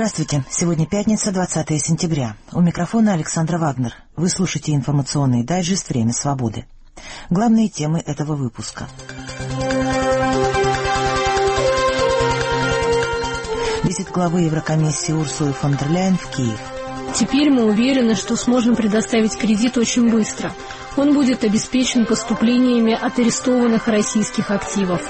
Здравствуйте. Сегодня пятница, 20 сентября. У микрофона Александра Вагнер. Вы слушаете информационный дайджест «Время свободы». Главные темы этого выпуска. Визит главы Еврокомиссии Урсулы фон дер Ляйен в Киев. Теперь мы уверены, что сможем предоставить кредит очень быстро. Он будет обеспечен поступлениями от арестованных российских активов.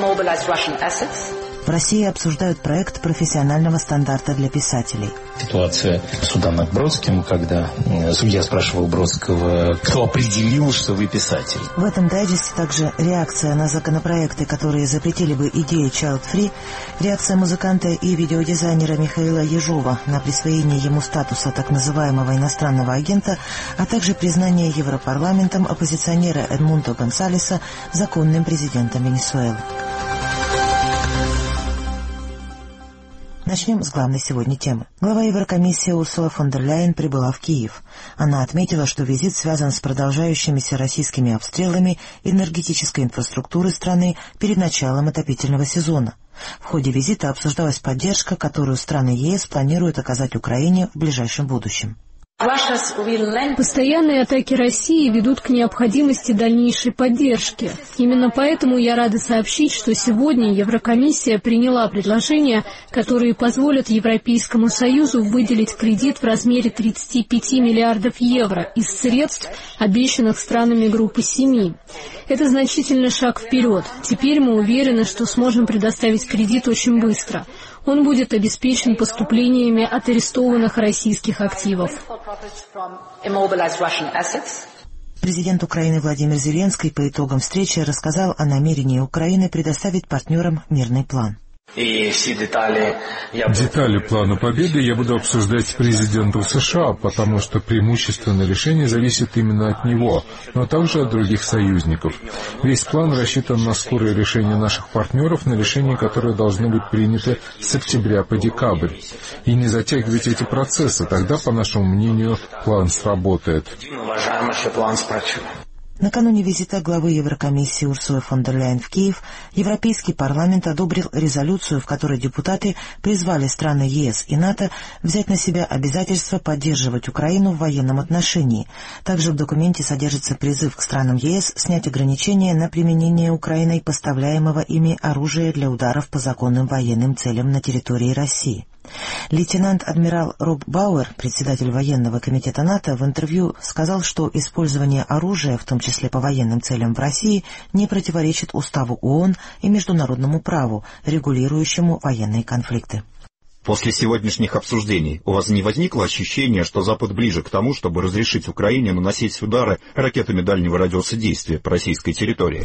В России обсуждают проект профессионального стандарта для писателей. Ситуация суда над Бродским, когда судья спрашивал Бродского, кто определил, что вы писатель. В этом дайджесте также реакция на законопроекты, которые запретили бы идею Child Free, реакция музыканта и видеодизайнера Михаила Ежова на присвоение ему статуса так называемого иностранного агента, а также признание Европарламентом оппозиционера Эдмундо Гонсалеса законным президентом Венесуэлы. Начнем с главной сегодня темы. Глава Еврокомиссии Урсула фон дер Ляйен прибыла в Киев. Она отметила, что визит связан с продолжающимися российскими обстрелами энергетической инфраструктуры страны перед началом отопительного сезона. В ходе визита обсуждалась поддержка, которую страны ЕС планируют оказать Украине в ближайшем будущем. Постоянные атаки России ведут к необходимости дальнейшей поддержки. Именно поэтому я рада сообщить, что сегодня Еврокомиссия приняла предложения, которые позволят Европейскому Союзу выделить кредит в размере 35 миллиардов евро из средств, обещанных странами группы 7. Это значительный шаг вперед. Теперь мы уверены, что сможем предоставить кредит очень быстро. Он будет обеспечен поступлениями от арестованных российских активов. Президент Украины Владимир Зеленский по итогам встречи рассказал о намерении Украины предоставить партнерам мирный план. Детали плана победы я буду обсуждать с президентом США, потому что преимущественное решение зависит именно от него, но также от других союзников. Весь план рассчитан на скорое решение наших партнеров, на решения, которые должны быть приняты с октября по декабрь. И не затягивать эти процессы, тогда, по нашему мнению, план сработает. Накануне визита главы Еврокомиссии Урсулы фон дер Ляйен в Киев Европейский парламент одобрил резолюцию, в которой депутаты призвали страны ЕС и НАТО взять на себя обязательство поддерживать Украину в военном отношении. Также в документе содержится призыв к странам ЕС снять ограничения на применение Украиной поставляемого ими оружия для ударов по законным военным целям на территории России. Лейтенант-адмирал Роб Бауэр, председатель военного комитета НАТО, в интервью сказал, что использование оружия, в том числе по военным целям в России, не противоречит Уставу ООН и международному праву, регулирующему военные конфликты. После сегодняшних обсуждений у вас не возникло ощущения, что Запад ближе к тому, чтобы разрешить Украине наносить удары ракетами дальнего радиуса действия по российской территории?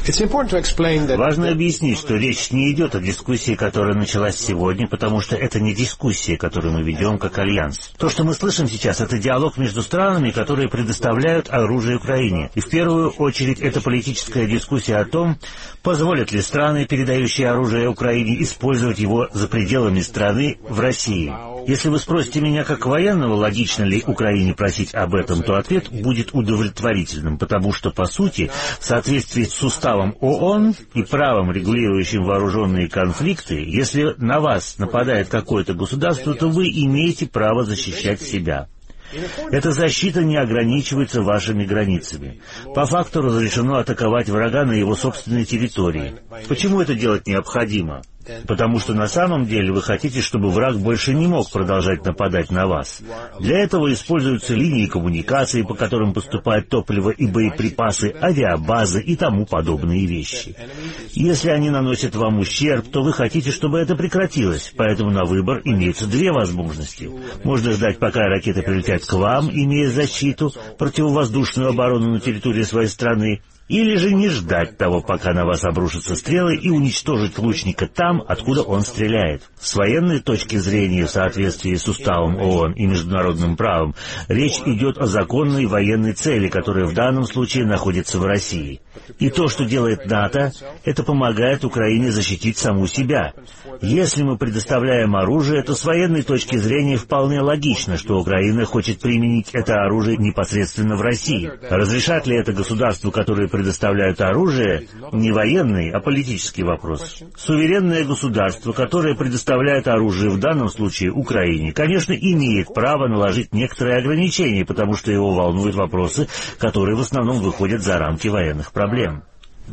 Важно объяснить, что речь не идет о дискуссии, которая началась сегодня, потому что это не дискуссия, которую мы ведем как альянс. То, что мы слышим сейчас, это диалог между странами, которые предоставляют оружие Украине. И в первую очередь это политическая дискуссия о том, позволят ли страны, передающие оружие Украине, использовать его за пределами страны в России. Если вы спросите меня как военного, логично ли Украине просить об этом, то ответ будет удовлетворительным, потому что, по сути, в соответствии с уставом ООН и правом, регулирующим вооруженные конфликты, если на вас нападает какое-то государство, то вы имеете право защищать себя. Эта защита не ограничивается вашими границами. По факту разрешено атаковать врага на его собственной территории. Почему это делать необходимо? Потому что на самом деле вы хотите, чтобы враг больше не мог продолжать нападать на вас. Для этого используются линии коммуникации, по которым поступает топливо и боеприпасы, авиабазы и тому подобные вещи. Если они наносят вам ущерб, то вы хотите, чтобы это прекратилось, поэтому на выбор имеются две возможности. Можно ждать, пока ракеты прилетят к вам, имея защиту, противовоздушную оборону на территории своей страны, или же не ждать того, пока на вас обрушатся стрелы, и уничтожить лучника там, откуда он стреляет. С военной точки зрения, в соответствии с уставом ООН и международным правом, речь идет о законной военной цели, которая в данном случае находится в России. И то, что делает НАТО, это помогает Украине защитить саму себя. Если мы предоставляем оружие, то с военной точки зрения вполне логично, что Украина хочет применить это оружие непосредственно в России. Разрешат ли это государству, которые предоставляют оружие, не военный, а политический вопрос. Суверенное государство, которое предоставляет оружие, в данном случае Украине, конечно, имеет право наложить некоторые ограничения, потому что его волнуют вопросы, которые в основном выходят за рамки военных проблем.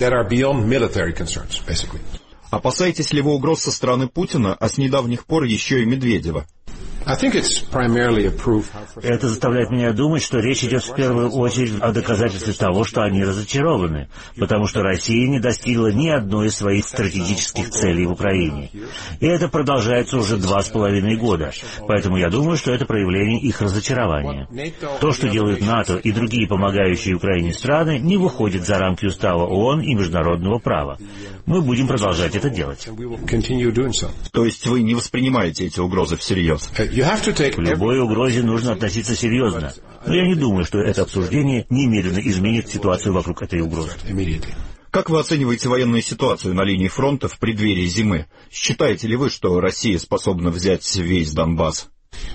Опасаетесь ли вы угроз со стороны Путина, а с недавних пор еще и Медведева? Это заставляет меня думать, что речь идет в первую очередь о доказательстве того, что они разочарованы, потому что Россия не достигла ни одной из своих стратегических целей в Украине. И это продолжается уже 2,5 года, поэтому я думаю, что это проявление их разочарования. То, что делают НАТО и другие помогающие Украине страны, не выходит за рамки устава ООН и международного права. Мы будем продолжать это делать. То есть вы не воспринимаете эти угрозы всерьез? К любой угрозе нужно относиться серьезно. Но я не думаю, что это обсуждение немедленно изменит ситуацию вокруг этой угрозы. Как вы оцениваете военную ситуацию на линии фронта в преддверии зимы? Считаете ли вы, что Россия способна взять весь Донбасс?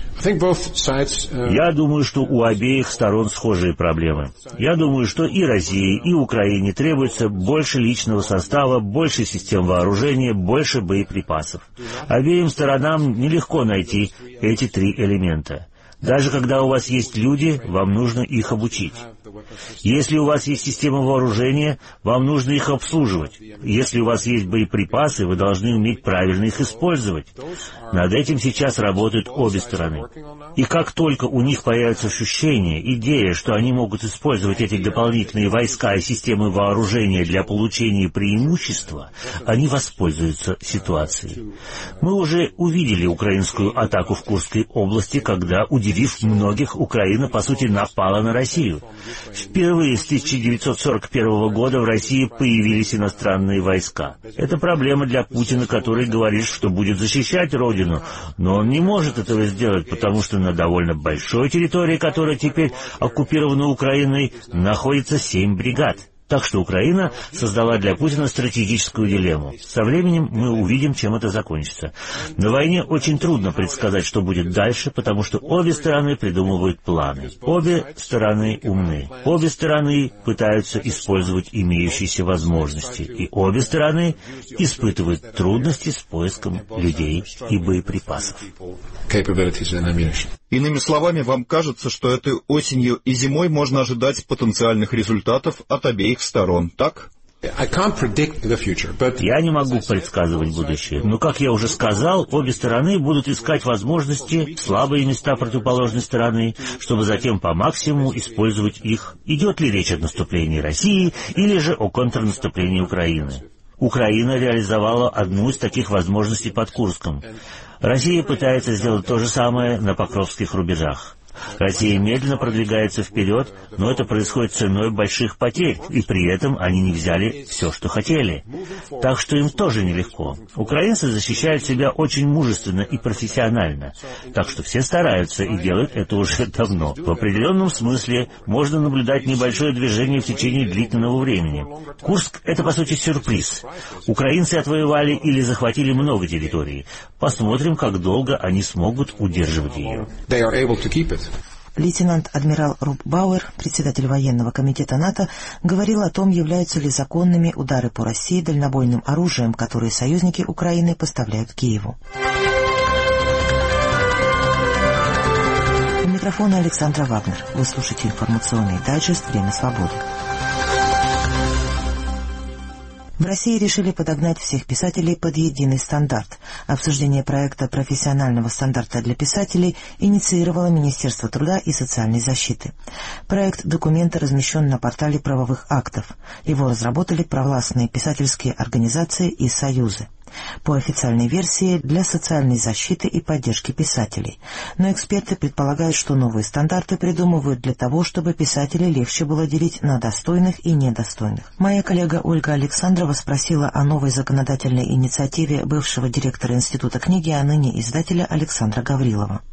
Я думаю, что у обеих сторон схожие проблемы. Я думаю, что и России, и Украине требуется больше личного состава, больше систем вооружения, больше боеприпасов. Обеим сторонам нелегко найти эти три элемента. Даже когда у вас есть люди, вам нужно их обучить. Если у вас есть система вооружения, вам нужно их обслуживать. Если у вас есть боеприпасы, вы должны уметь правильно их использовать. Над этим сейчас работают обе стороны. И как только у них появится ощущение, идея, что они могут использовать эти дополнительные войска и системы вооружения для получения преимущества, они воспользуются ситуацией. Мы уже увидели украинскую атаку в Курской области, когда, удивив многих, Украина, по сути, напала на Россию. Впервые с 1941 года в России появились иностранные войска. Это проблема для Путина, который говорит, что будет защищать Родину, но он не может этого сделать, потому что на довольно большой территории, которая теперь оккупирована Украиной, находится 7 бригад. Так что Украина создала для Путина стратегическую дилемму. Со временем мы увидим, чем это закончится. На войне очень трудно предсказать, что будет дальше, потому что обе стороны придумывают планы. Обе стороны умны. Обе стороны пытаются использовать имеющиеся возможности. И обе стороны испытывают трудности с поиском людей и боеприпасов. Иными словами, вам кажется, что этой осенью и зимой можно ожидать потенциальных результатов от обеих сторон, так? Я не могу предсказывать будущее, но, как я уже сказал, обе стороны будут искать возможности, слабые места противоположной стороны, чтобы затем по максимуму использовать их. Идет ли речь о наступлении России или же о контрнаступлении Украины? Украина реализовала одну из таких возможностей под Курском. Россия пытается сделать то же самое на Покровских рубежах. Россия медленно продвигается вперед, но это происходит ценой больших потерь, и при этом они не взяли все, что хотели. Так что им тоже нелегко. Украинцы защищают себя очень мужественно и профессионально, так что все стараются и делают это уже давно. В определенном смысле можно наблюдать небольшое движение в течение длительного времени. Курск — это, по сути, сюрприз. Украинцы отвоевали или захватили много территорий. Посмотрим, как долго они смогут удерживать ее. Лейтенант-адмирал Роб Бауэр, председатель военного комитета НАТО, говорил о том, являются ли законными удары по России дальнобойным оружием, которые союзники Украины поставляют Киеву. У микрофона Александра Вагнер. Вы слушаете информационный дайджест «Время свободы». В России решили подогнать всех писателей под единый стандарт. Обсуждение проекта профессионального стандарта для писателей инициировало Министерство труда и социальной защиты. Проект документа размещен на портале правовых актов. Его разработали провластные писательские организации и союзы. По официальной версии, для социальной защиты и поддержки писателей. Но эксперты предполагают, что новые стандарты придумывают для того, чтобы писателей легче было делить на достойных и недостойных. Моя коллега Ольга Александрова спросила о новой законодательной инициативе бывшего директора Института книги, а ныне издателя Александра Гаврилова.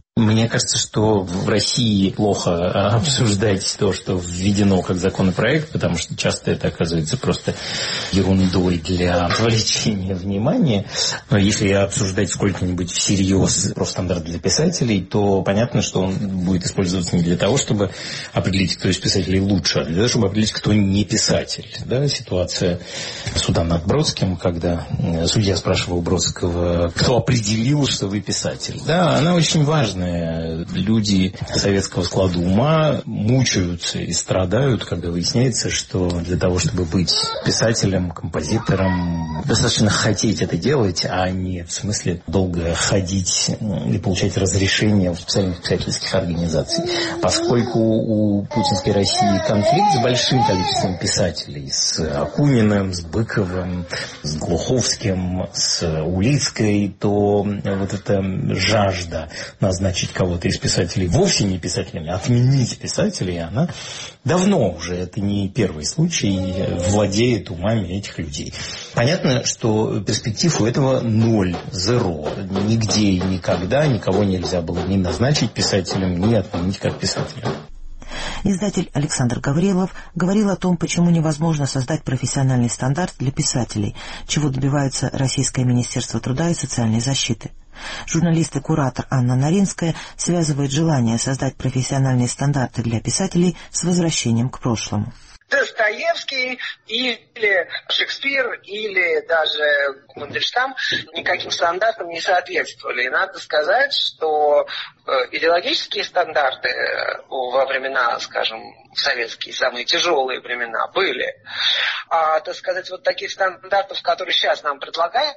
Мне кажется, что в России плохо обсуждать то, что введено как законопроект, потому что часто это оказывается просто ерундой для отвлечения внимания. Но если обсуждать сколько-нибудь всерьез профстандарт для писателей, то понятно, что он будет использоваться не для того, чтобы определить, кто из писателей лучше, а для того, чтобы определить, кто не писатель. Да, ситуация суда над Бродским, когда судья спрашивал Бродского, кто определил, что вы писатель. Да, она очень важная. Люди советского склада ума мучаются и страдают, когда выясняется, что для того, чтобы быть писателем, композитором, достаточно хотеть это делать, а не в смысле долго ходить и получать разрешение в специальных писательских организаций. Поскольку у путинской России конфликт с большим количеством писателей, с Акуниным, с Быковым, с Глуховским, с Улицкой, то вот эта жажда назначить кого-то из писателей вовсе не писателями, отменить писателей, она давно уже, это не первый случай, владеет умами этих людей. Понятно, что перспектив у этого ноль, зеро. Нигде и никогда никого нельзя было ни назначить писателем, ни отменить как писателя. Издатель Александр Гаврилов говорил о том, почему невозможно создать профессиональный стандарт для писателей, чего добивается Российское Министерство труда и социальной защиты. Журналист и куратор Анна Наринская связывает желание создать профессиональные стандарты для писателей с возвращением к прошлому. Достоевский или Шекспир или даже Мандельштам никаким стандартам не соответствовали. И надо сказать, что идеологические стандарты во времена, скажем, советские, самые тяжелые времена были. А, так сказать, вот таких стандартов, которые сейчас нам предлагают,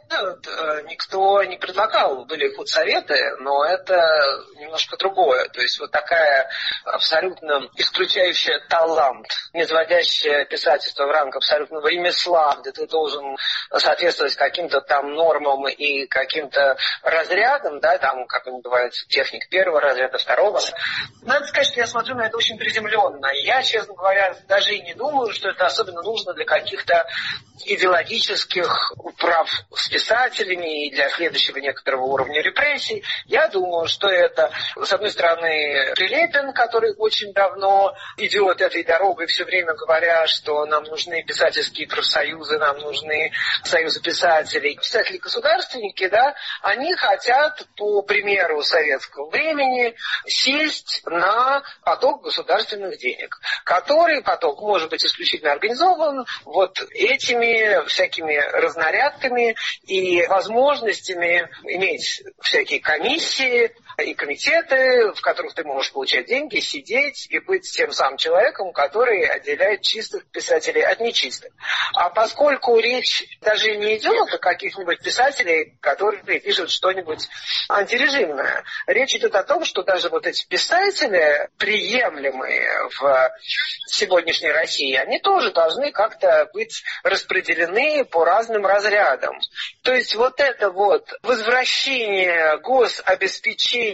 никто не предлагал. Были худсоветы, но это немножко другое. То есть вот такая абсолютно исключающая талант, низводящая писательство в ранг абсолютного ремесла, где ты должен соответствовать каким-то там нормам и каким-то разрядам, да, там, как он называется, техник первого разряда, второго. Надо сказать, что я смотрю на это очень приземленно. Я, честно говоря, даже и не думаю, что это особенно нужно для каких-то идеологических прав с писателями и для следующего некоторого уровня репрессий. Я думаю, что это, с одной стороны, Прилепин, который очень давно идет этой дорогой, все время говоря, что нам нужны писательские профсоюзы, нам нужны союзы писателей. Писатели-государственники, да, они хотят, по примеру советского времени, сесть на поток государственных денег, который поток может быть исключительно организован вот этими всякими разнарядками и возможностями иметь всякие комиссии и комитеты, в которых ты можешь получать деньги, сидеть и быть тем самым человеком, который отделяет чистых писателей от нечистых. А поскольку речь даже не идет о каких-нибудь писателей, которые пишут что-нибудь антирежимное, речь идет о том, что даже вот эти писатели, приемлемые в сегодняшней России, они тоже должны как-то быть распределены по разным разрядам. То есть вот это вот возвращение гособеспечения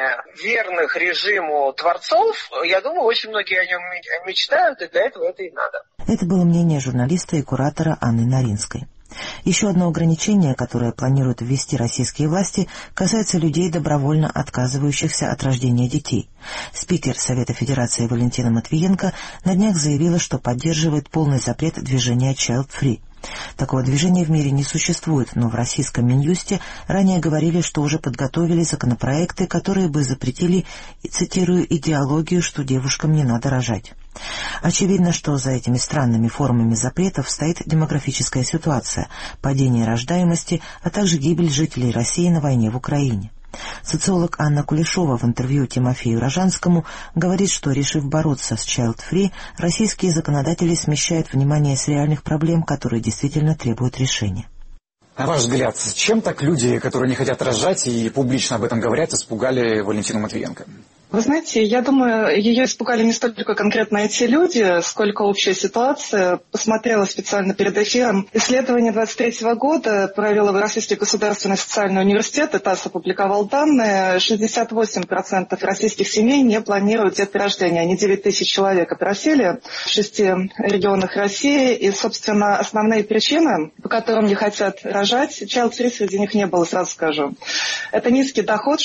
верных режиму творцов, я думаю, очень многие о нем мечтают, и для этого это и надо. Это было мнение журналиста и куратора Анны Наринской. Еще одно ограничение, которое планируют ввести российские власти, касается людей, добровольно отказывающихся от рождения детей. Спикер Совета Федерации Валентина Матвиенко на днях заявила, что поддерживает полный запрет движения Child Free. Такого движения в мире не существует, но в российском Минюсте ранее говорили, что уже подготовили законопроекты, которые бы запретили, цитирую, идеологию, что девушкам не надо рожать. Очевидно, что за этими странными формами запретов стоит демографическая ситуация, падение рождаемости, а также гибель жителей России на войне в Украине. Социолог Анна Кулешова в интервью Тимофею Рожанскому говорит, что, решив бороться с Child Free, российские законодатели смещают внимание с реальных проблем, которые действительно требуют решения. На ваш взгляд, чем так люди, которые не хотят рожать и публично об этом говорят, испугали Валентину Матвиенко? Вы знаете, я думаю, ее испугали не столько конкретно эти люди, сколько общая ситуация. Посмотрела специально перед эфиром. Исследование 2023 года провел Российский государственный социальный университет, и ТАСС опубликовал данные. 68% российских семей не планируют деторождение. Они 9 тысяч человек опросили в 6 регионах России. И, собственно, основные причины, по которым не хотят рожать, child-free среди них не было, сразу скажу. Это низкий доход,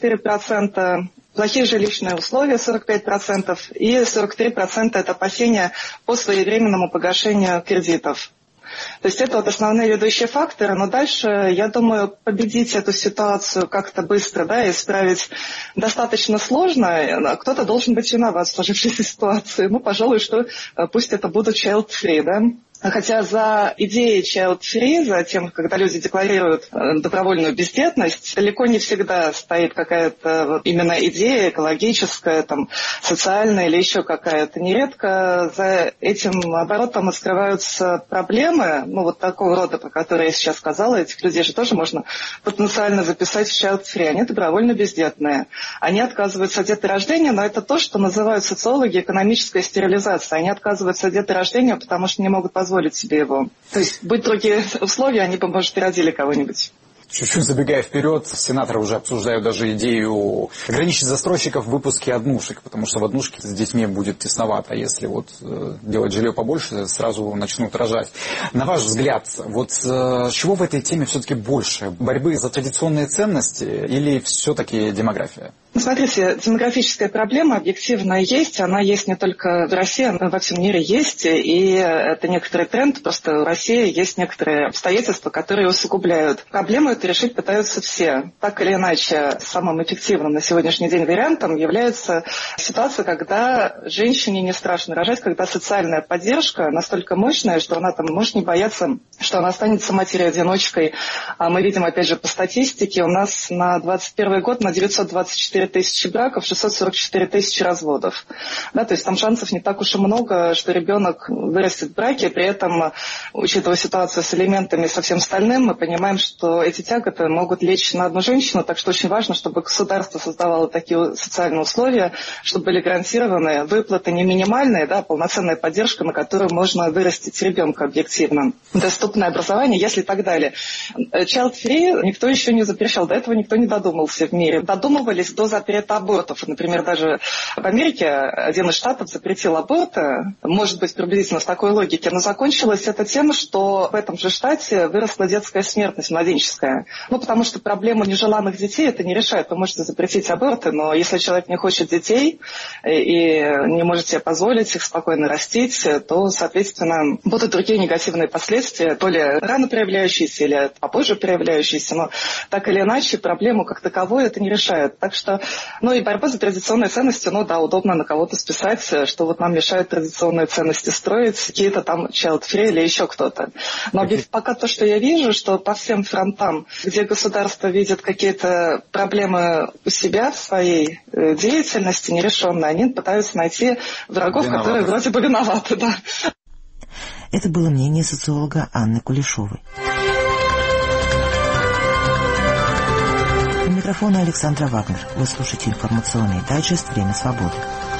64%. Плохие жилищные условия 45% и 43% это опасения по своевременному погашению кредитов. То есть это вот основные ведущие факторы, но дальше, я думаю, победить эту ситуацию как-то быстро, да, исправить достаточно сложно. Кто-то должен быть виноват в сложившейся ситуации. Ну, пожалуй, что пусть это будут child-free, да. Хотя за идеей child-free, за тем, когда люди декларируют добровольную бездетность, далеко не всегда стоит какая-то вот именно идея экологическая, там, социальная или еще какая-то. Нередко за этим оборотом скрываются проблемы, ну вот такого рода, про которые я сейчас сказала. Этих людей же тоже можно потенциально записать в child-free. Они добровольно бездетные. Они отказываются от деторождения, но это то, что называют социологи экономической стерилизацией. Они отказываются от деторождения, потому что не могут позволить себе его. То есть, будь другие условия, они бы, может, и родили кого-нибудь. Чуть-чуть забегая вперед, сенаторы уже обсуждают даже идею ограничить застройщиков в выпуске однушек, потому что в однушке с детьми будет тесновато, а если вот делать жилье побольше, сразу начнут рожать. На ваш взгляд, вот чего в этой теме все-таки больше? Борьбы за традиционные ценности или все-таки демография? Ну, смотрите, демографическая проблема объективно есть. Она есть не только в России, она во всем мире есть. И это некоторый тренд. Просто в России есть некоторые обстоятельства, которые усугубляют. Проблему эту решить пытаются все. Так или иначе, самым эффективным на сегодняшний день вариантом является ситуация, когда женщине не страшно рожать, когда социальная поддержка настолько мощная, что она там может не бояться, что она останется матерью-одиночкой. А мы видим, опять же, по статистике, у нас на 2021 год на 924 тысячи браков, 644 тысячи разводов. Да, то есть там шансов не так уж и много, что ребенок вырастет в браке. При этом, учитывая ситуацию с элементами и со всем остальным, мы понимаем, что эти тяготы могут лечь на одну женщину. Так что очень важно, чтобы государство создавало такие социальные условия, чтобы были гарантированы выплаты не минимальные, да, а полноценная поддержка, на которую можно вырастить ребенка объективно. Доступное образование, если и так далее. Child-free никто еще не запрещал. До этого никто не додумался в мире. Додумывались до запрета абортов. Например, даже в Америке один из штатов запретил аборты, может быть, приблизительно с такой логики, но закончилась эта тема, что в этом же штате выросла детская смертность младенческая. Ну, потому что проблему нежеланных детей это не решает. Вы можете запретить аборты, но если человек не хочет детей и не может себе позволить их спокойно растить, то, соответственно, будут другие негативные последствия, то ли рано проявляющиеся, или попозже проявляющиеся, но так или иначе проблему как таковую это не решает. Так что, ну и борьба за традиционные ценности, ну да, удобно на кого-то списать, что вот нам мешают традиционные ценности строить, какие-то там child-free или еще кто-то. Но пока то, что я вижу, что по всем фронтам, где государство видит какие-то проблемы у себя в своей деятельности нерешенные, они пытаются найти врагов, которые вроде бы виноваты, да. Это было мнение социолога Анны Кулешовой. У микрофона Александра Вагнер. Вы слушаете информационный дайджест «Время свободы».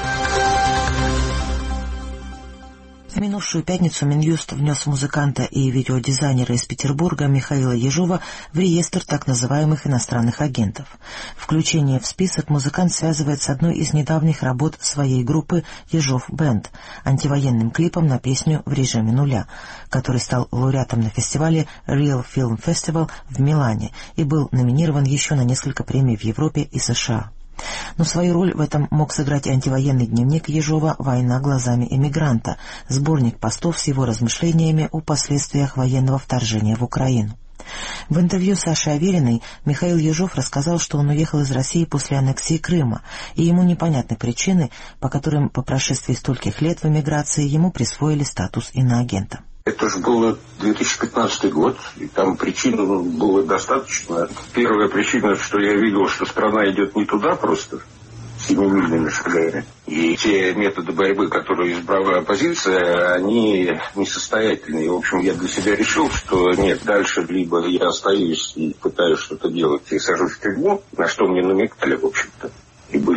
В минувшую пятницу Минюст внес музыканта и видеодизайнера из Петербурга Михаила Ежова в реестр так называемых иностранных агентов. Включение в список музыкант связывает с одной из недавних работ своей группы «Ежов Бэнд», антивоенным клипом на песню «В режиме нуля», который стал лауреатом на фестивале Real Film Festival в Милане и был номинирован еще на несколько премий в Европе и США. Но свою роль в этом мог сыграть антивоенный дневник Ежова «Война глазами эмигранта», сборник постов с его размышлениями о последствиях военного вторжения в Украину. В интервью Саше Авериной Михаил Ежов рассказал, что он уехал из России после аннексии Крыма, и ему непонятны причины, по которым по прошествии стольких лет в эмиграции ему присвоили статус иноагента. Это же был 2015 год, и там причин было достаточно. Первая причина, что я видел, что страна идет не туда просто, семимильными шагами. И те методы борьбы, которые избрала оппозиция, они несостоятельные. В общем, я для себя решил, что нет, дальше либо я остаюсь и пытаюсь что-то делать и сажусь в тюрьму, на что мне намекали, в общем-то. И были там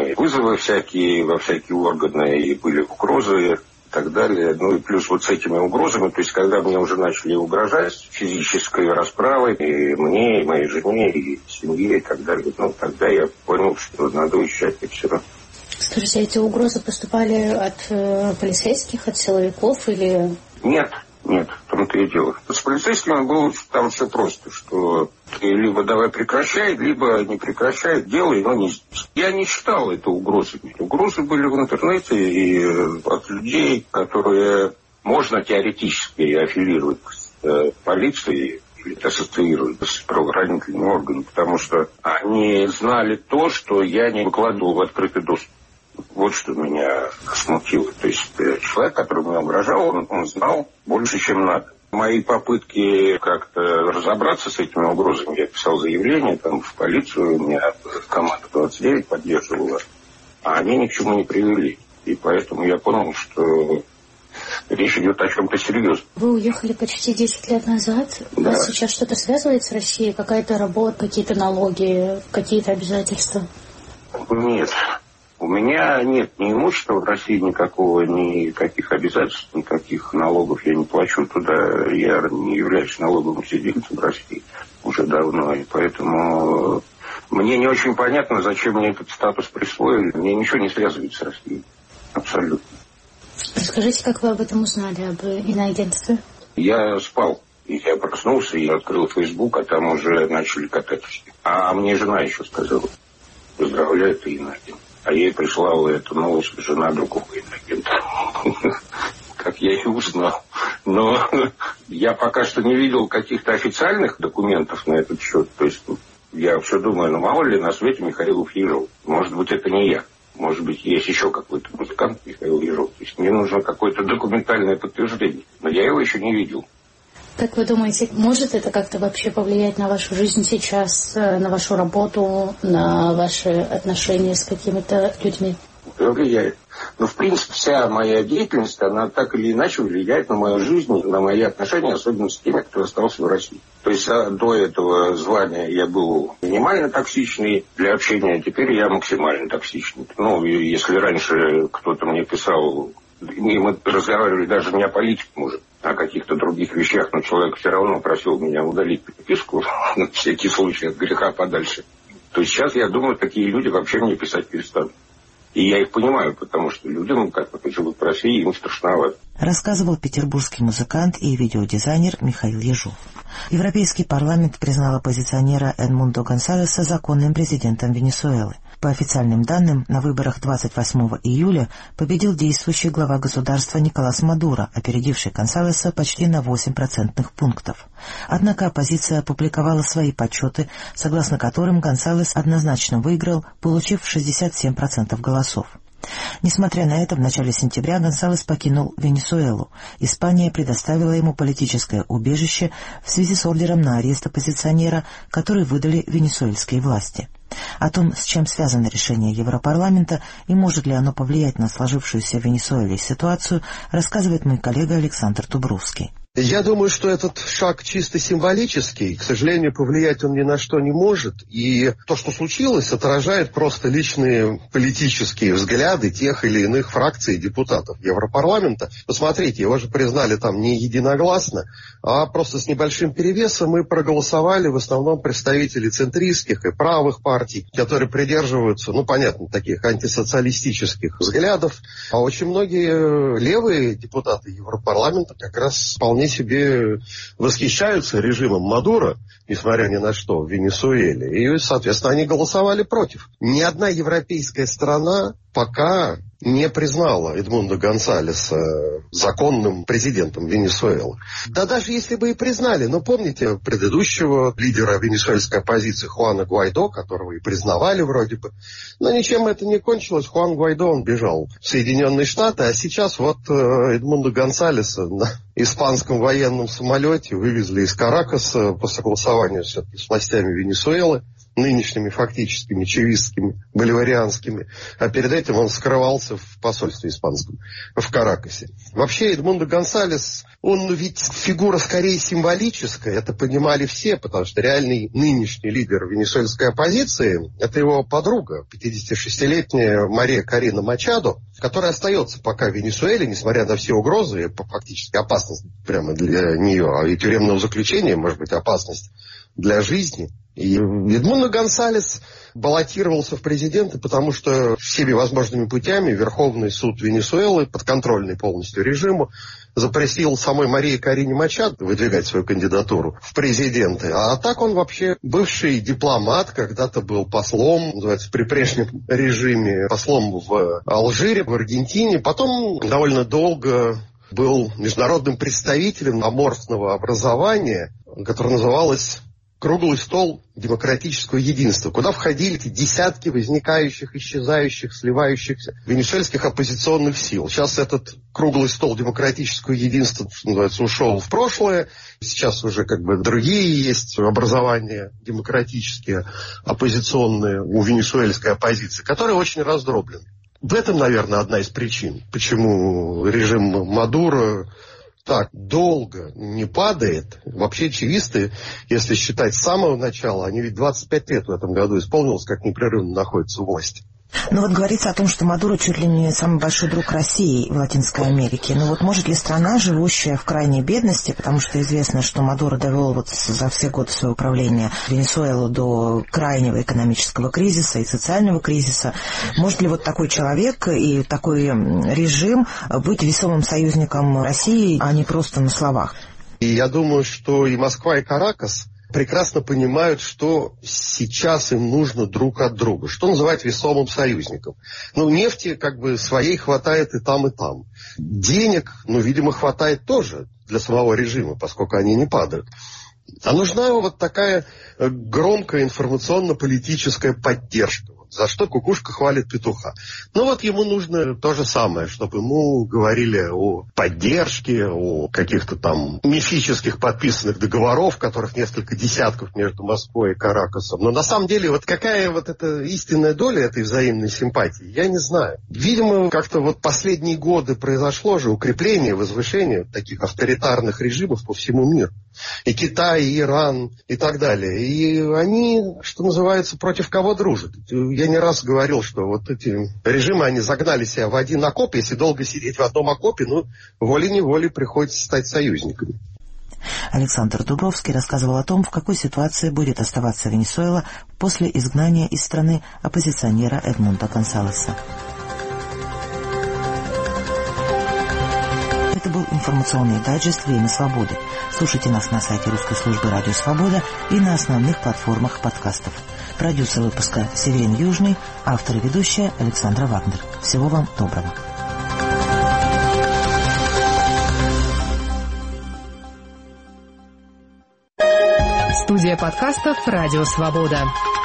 и вызовы всякие во всякие органы, и были угрозы и так далее. Ну и плюс вот с этими угрозами, то есть когда мне уже начали угрожать физической расправой, и мне, и моей жене, и семье, и так далее, ну тогда я понял, что надо уезжать, и все. Скажите, эти угрозы поступали от полицейских, от силовиков или... Нет, в том-то и дело. С полицейскими было там все просто, что ты либо давай прекращай, либо не прекращай, делай, но не здесь. Я не считал это угрозами. Угрозы были в интернете и от людей, которые можно теоретически аффилировать с полицией или ассоциировать с правоохранительными органами, потому что они знали то, что я не выкладывал в открытый доступ. Вот что меня смутило. То есть человек, который мне угрожал, он знал больше, чем надо. Мои попытки как-то разобраться с этими угрозами, я писал заявление там, в полицию, меня команда 29 поддерживала, а они ни к чему не привели. И поэтому я понял, что речь идет о чем-то серьезном. Вы уехали почти 10 лет назад. Да. Вас сейчас что-то связывает с Россией? Какая-то работа, какие-то налоги, какие-то обязательства? Нет. У меня нет ни имущества в России никакого, никаких обязательств, никаких налогов я не плачу туда. Я не являюсь налоговым сидельцем в России уже давно. И поэтому мне не очень понятно, зачем мне этот статус присвоили. Мне ничего не связывает с Россией. Абсолютно. Расскажите, как вы об этом узнали, об иноагентстве? Я спал. И я проснулся и открыл Facebook, а там уже начали катать все. А мне жена еще сказала: поздравляю, ты иноагент. А ей прислала эту новость жена другого иноагента. Как я и узнал. Но я пока что не видел каких-то официальных документов на этот счет. То есть я все думаю, ну мало ли на свете Михаил Ежов. Может быть, это не я. Может быть, есть еще какой-то музыкант Михаил Ежов. То есть мне нужно какое-то документальное подтверждение. Но я его еще не видел. Как вы думаете, может это как-то вообще повлиять на вашу жизнь сейчас, на вашу работу, на ваши отношения с какими-то людьми? Влияет. Но, в принципе, вся моя деятельность, она так или иначе влияет на мою жизнь, на мои отношения, особенно с теми, кто остался в России. То есть до этого звания я был минимально токсичный для общения, а теперь я максимально токсичный. Ну, если раньше кто-то мне писал, и мы разговаривали даже не о политике, может, а о каких-то других вещах, но человек все равно просил меня удалить переписку на всякий случай от греха подальше. То есть сейчас, я думаю, такие люди вообще мне писать перестанут. И я их понимаю, потому что людям, как живут в России, им страшновато. Рассказывал петербургский музыкант и видеодизайнер Михаил Ежов. Европейский парламент признал оппозиционера Эдмундо Гонсалеса законным президентом Венесуэлы. По официальным данным, на выборах 28 июля победил действующий глава государства Николас Мадуро, опередивший Гонсалеса почти на 8 процентных пунктов. Однако оппозиция опубликовала свои подсчеты, согласно которым Гонсалес однозначно выиграл, получив 67% голосов. Несмотря на это, в начале сентября Гонсалес покинул Венесуэлу. Испания предоставила ему политическое убежище в связи с ордером на арест оппозиционера, который выдали венесуэльские власти. О том, с чем связано решение Европарламента и может ли оно повлиять на сложившуюся в Венесуэле ситуацию, рассказывает мой коллега Александр Дубровский. Я думаю, что этот шаг чисто символический. К сожалению, повлиять он ни на что не может. И то, что случилось, отражает просто личные политические взгляды тех или иных фракций и депутатов Европарламента. Посмотрите, его же признали там не единогласно, а просто с небольшим перевесом, и проголосовали в основном представители центристских и правых партий, которые придерживаются, понятно, таких антисоциалистических взглядов. А очень многие левые депутаты Европарламента как раз вполне себе восхищаются режимом Мадуро, несмотря ни на что, в Венесуэле. И, соответственно, они голосовали против. Ни одна европейская страна пока не признала Эдмундо Гонсалеса законным президентом Венесуэлы. Да даже если бы и признали, помните предыдущего лидера венесуэльской оппозиции Хуана Гуайдо, которого и признавали вроде бы, но ничем это не кончилось. Хуан Гуайдо, он бежал в Соединенные Штаты, а сейчас Эдмундо Гонсалеса на испанском военном самолете вывезли из Каракаса по согласованию с властями Венесуэлы. нынешними фактическими чавистскими, боливарианскими, а перед этим он скрывался в посольстве испанском в Каракасе. Вообще Эдмундо Гонсалес, он ведь фигура скорее символическая, это понимали все, потому что реальный нынешний лидер венесуэльской оппозиции – это его подруга, 56-летняя Мария Корина Мачадо, которая остается пока в Венесуэле, несмотря на все угрозы, фактически опасность прямо для нее, а и тюремного заключения, может быть, опасность для жизни. И Эдмундо Гонсалес баллотировался в президенты, потому что всеми возможными путями Верховный суд Венесуэлы, подконтрольный полностью режиму, запретил самой Марии Корине Мачадо выдвигать свою кандидатуру в президенты. А так он вообще бывший дипломат, когда-то был послом, называется, при прежнем режиме, послом в Алжире, в Аргентине. Потом довольно долго был международным представителем аморфного образования, которое называлось «Круглый стол демократического единства», куда входили эти десятки возникающих, исчезающих, сливающихся венесуэльских оппозиционных сил. Сейчас этот круглый стол демократического единства, что называется, ушел в прошлое. Сейчас уже как бы другие есть образования демократические, оппозиционные у венесуэльской оппозиции, которые очень раздроблены. В этом, наверное, одна из причин, почему режим Мадуро так долго не падает. Вообще чависты, если считать с самого начала, они ведь 25 лет в этом году исполнилось, как непрерывно находятся у власти. Ну вот говорится о том, что Мадуро чуть ли не самый большой друг России в Латинской Америке. Но вот может ли страна, живущая в крайней бедности, потому что известно, что Мадуро довел вот за все годы своего правления Венесуэлу до крайнего экономического кризиса и социального кризиса, может ли вот такой человек и такой режим быть весомым союзником России, а не просто на словах? И я думаю, что и Москва, и Каракас прекрасно понимают, что сейчас им нужно друг от друга, что называть весомым союзником. Ну, нефти как бы своей хватает и там, и там. Денег, видимо, хватает тоже для самого режима, поскольку они не падают. А нужна вот такая громкая информационно-политическая поддержка. За что кукушка хвалит петуха. Ну вот ему нужно то же самое, чтобы ему говорили о поддержке, о каких-то там мифических подписанных договоров, которых несколько десятков между Москвой и Каракасом. Но на самом деле вот какая вот эта истинная доля этой взаимной симпатии, я не знаю. Видимо, как-то вот последние годы произошло же укрепление, возвышение таких авторитарных режимов по всему миру. И Китай, и Иран, и так далее. И они, что называется, против кого дружат. Я не раз говорил, что вот эти режимы, они загнали себя в один окоп. Если долго сидеть в одном окопе, волей-неволей приходится стать союзниками. Александр Дубровский рассказывал о том, в какой ситуации будет оставаться Венесуэла после изгнания из страны оппозиционера Эдмундо Гонсалеса. Это был информационный дайджест «Время свободы». Слушайте нас на сайте русской службы «Радио Свобода» и на основных платформах подкастов. Продюсер выпуска Северин Южный, автор и ведущая Александра Вагнер. Всего вам доброго. Студия подкастов «Радио Свобода».